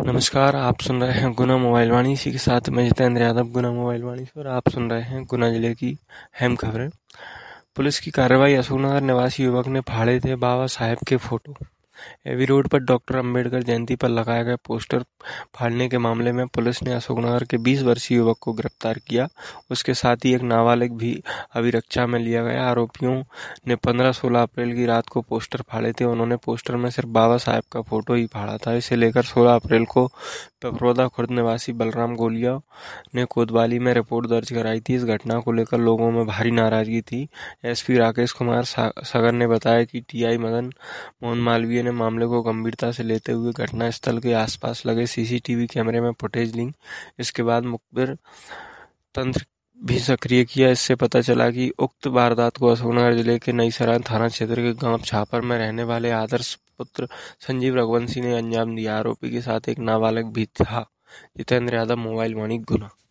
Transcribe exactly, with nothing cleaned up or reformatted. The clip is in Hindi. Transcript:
नमस्कार, आप सुन रहे हैं गुना मोबाइल वाणी। इसी के साथ मैं जितेंद्र यादव, गुना मोबाइल वाणी से, और आप सुन रहे हैं गुना जिले की अहम खबरें। पुलिस की कार्रवाई। अशोकनगर निवासी युवक ने फाड़े थे बाबा साहेब के फोटो। एवी रोड पर डॉक्टर अंबेडकर जयंती पर लगाए गए पोस्टर फाड़ने के मामले में पुलिस ने अशोकनगर के बीस वर्षीय युवक को गिरफ्तार किया। उसके साथ ही एक नाबालिग भी अभिरक्षा में लिया गया। आरोपियों ने पंद्रह सोलह अप्रैल की रात को पोस्टर फाड़े थे। उन्होंने पोस्टर में सिर्फ बाबा साहेब का फोटो ही फाड़ा था। इसे लेकर सोलह अप्रैल को पिपरोदा खुर्द निवासी बलराम गोलिया ने कोतवाली में रिपोर्ट दर्ज कराई थी। इस घटना को लेकर लोगों में भारी नाराजगी थी। एसपी राकेश कुमार सागर ने बताया कि टीआई मदन मोहन मालवीय ने मामले को गंभीरता से लेते हुए घटनास्थल के आसपास लगे सीसीटीवी कैमरे में फुटेज ली। इसके बाद मुखबिर तंत्र भी सक्रिय किया। इससे पता चला कि उक्त वारदात को अशोकनगर जिले के नईसराय थाना क्षेत्र के गांव छापर में रहने वाले आदर्श पुत्र संजीव रघुवंशी ने अंजाम दिया। आरोपी के साथ एक नाबालिग भी था। जितेंद्र यादव, मोबाइल वाणी, गुना।